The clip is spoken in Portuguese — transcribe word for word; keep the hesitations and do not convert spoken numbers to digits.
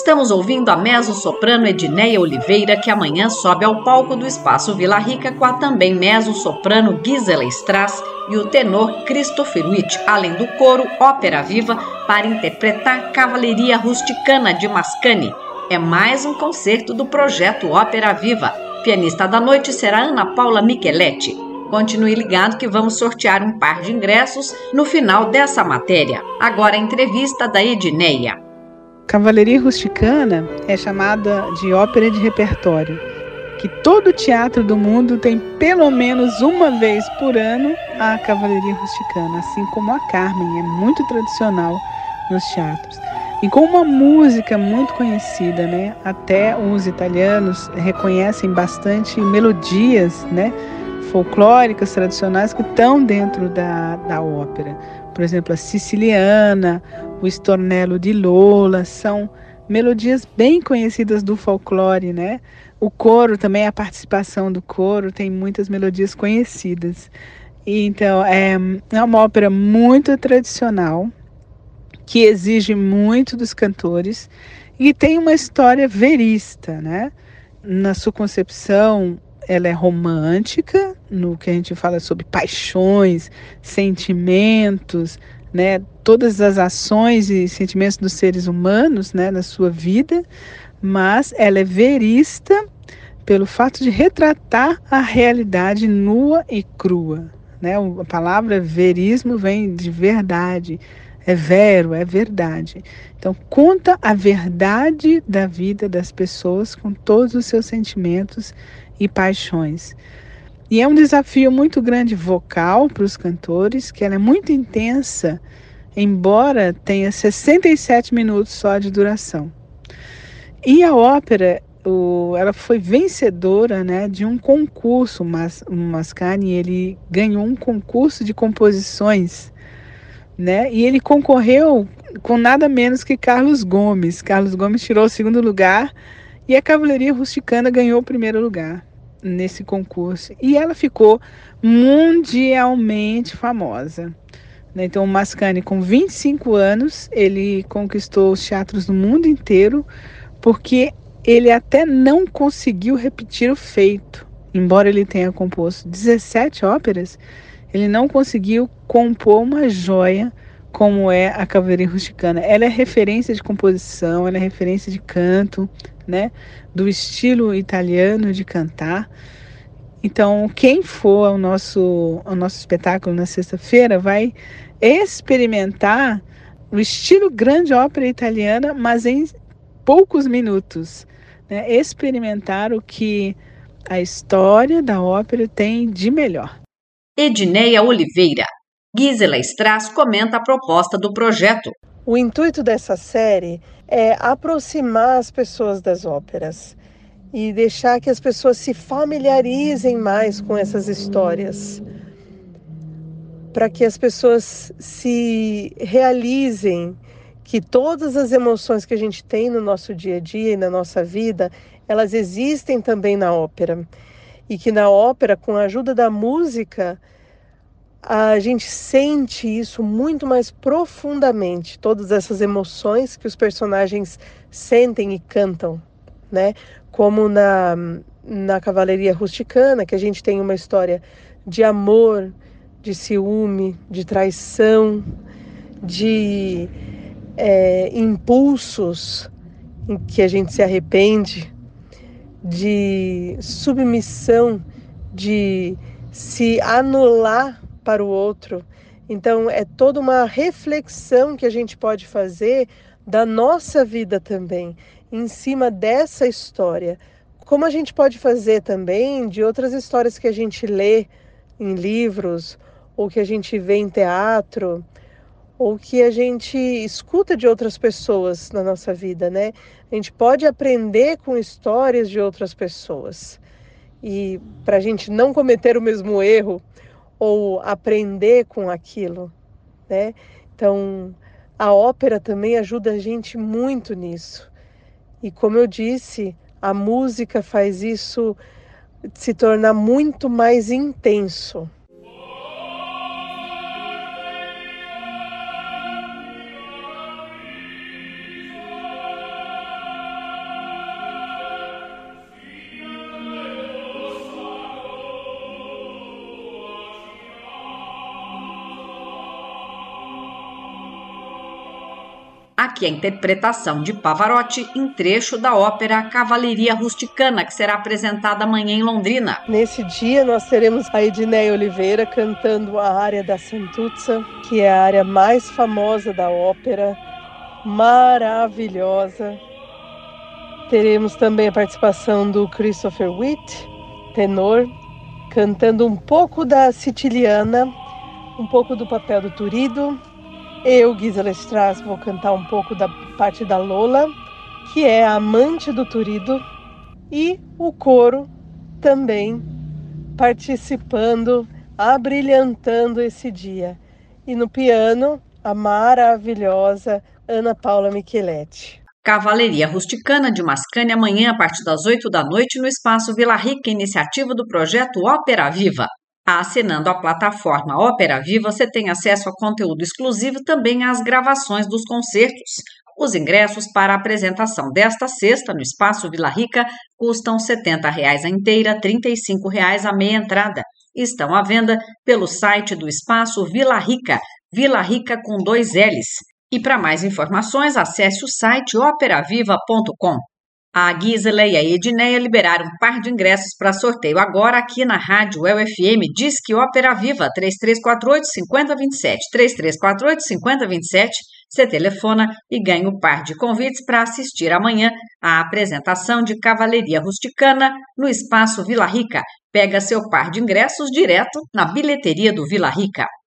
Estamos ouvindo a mezzo-soprano Edneia Oliveira, que amanhã sobe ao palco do Espaço Vila Rica com a também mezzo-soprano Gisela Strass e o tenor Christopher Witt, além do coro Ópera Viva, para interpretar Cavalaria Rusticana de Mascagni. É mais um concerto do projeto Ópera Viva. Pianista da noite será Ana Paula Micheletti. Continue ligado que vamos sortear um par de ingressos no final dessa matéria. Agora a entrevista da Edneia. Cavalaria Rusticana é chamada de ópera de repertório, que todo teatro do mundo tem pelo menos uma vez por ano a Cavalaria Rusticana, assim como a Carmen, é muito tradicional nos teatros. E com uma música muito conhecida, né? Até os italianos reconhecem bastante melodias, né, folclóricas, tradicionais, que estão dentro da, da ópera. Por exemplo, a Siciliana, o Stornello di Lola, são melodias bem conhecidas do folclore, né? O coro também, a participação do coro, tem muitas melodias conhecidas. E, então, é, é uma ópera muito tradicional, que exige muito dos cantores e tem uma história verista, né? Na sua concepção, ela é romântica, no que a gente fala sobre paixões, sentimentos, né? Todas as ações e sentimentos dos seres humanos, né, na sua vida, mas ela é verista pelo fato de retratar a realidade nua e crua, né? A palavra verismo vem de verdade, é vero, é verdade. Então, conta a verdade da vida das pessoas com todos os seus sentimentos e paixões. E é um desafio muito grande vocal para os cantores, que ela é muito intensa, embora tenha sessenta e sete minutos só de duração. E a ópera, o, ela foi vencedora, né, de um concurso, mas o Mascagni, ele ganhou um concurso de composições, né, e ele concorreu com nada menos que Carlos Gomes. Carlos Gomes tirou o segundo lugar e a Cavalaria Rusticana ganhou o primeiro lugar nesse concurso. E ela ficou mundialmente famosa. Então, o Mascagni, com vinte e cinco anos, ele conquistou os teatros do mundo inteiro, porque ele até não conseguiu repetir o feito. Embora ele tenha composto dezessete óperas, ele não conseguiu compor uma joia como é a Cavalaria Rusticana. Ela é referência de composição, ela é referência de canto, né, do estilo italiano de cantar. Então, quem for ao nosso, ao nosso espetáculo na sexta-feira vai experimentar o estilo grande ópera italiana, mas em poucos minutos, né? Experimentar o que a história da ópera tem de melhor. Edneia Oliveira. Gisela Strass comenta a proposta do projeto. O intuito dessa série é aproximar as pessoas das óperas e deixar que as pessoas se familiarizem mais com essas histórias, para que as pessoas se realizem que todas as emoções que a gente tem no nosso dia a dia e na nossa vida, elas existem também na ópera. E que na ópera, com a ajuda da música, a gente sente isso muito mais profundamente, todas essas emoções que os personagens sentem e cantam, né? Como na, na Cavalaria Rusticana, que a gente tem uma história de amor, de ciúme, de traição, de é, impulsos em que a gente se arrepende, de submissão, de se anular para o outro. Então, é toda uma reflexão que a gente pode fazer da nossa vida também, em cima dessa história. Como a gente pode fazer também de outras histórias que a gente lê em livros, ou que a gente vê em teatro, ou que a gente escuta de outras pessoas na nossa vida, né? A gente pode aprender com histórias de outras pessoas. E para a gente não cometer o mesmo erro, ou aprender com aquilo, né? Então, a ópera também ajuda a gente muito nisso. E como eu disse, a música faz isso se tornar muito mais intenso. Aqui a interpretação de Pavarotti em trecho da ópera Cavalleria Rusticana, que será apresentada amanhã em Londrina. Nesse dia nós teremos a Edneia Oliveira cantando a área da Santuzza, que é a área mais famosa da ópera, maravilhosa. Teremos também a participação do Christopher Witt, tenor, cantando um pouco da Siciliana, um pouco do papel do Turido. Eu, Gisela Strass, vou cantar um pouco da parte da Lola, que é a amante do Turido, e o coro também participando, abrilhantando esse dia. E no piano, a maravilhosa Ana Paula Micheletti. Cavalleria Rusticana de Mascane amanhã a partir das oito da noite no Espaço Vila Rica, iniciativa do projeto Ópera Viva. Assinando a plataforma Ópera Viva, você tem acesso a conteúdo exclusivo e também às gravações dos concertos. Os ingressos para a apresentação desta sexta no Espaço Vila Rica custam setenta reais a inteira, trinta e cinco reais a meia entrada. Estão à venda pelo site do Espaço Vila Rica, Vila Rica com dois L's. E para mais informações, acesse o site opera viva ponto com. A Gisela e a Edneia liberaram um par de ingressos para sorteio agora aqui na Rádio U E L F M. Disque Ópera Viva, três três quatro oito, cinco zero dois sete, três três quatro oito, cinco zero dois sete. Você telefona e ganha um par de convites para assistir amanhã à apresentação de Cavalleria Rusticana no Espaço Vila Rica. Pega seu par de ingressos direto na bilheteria do Vila Rica.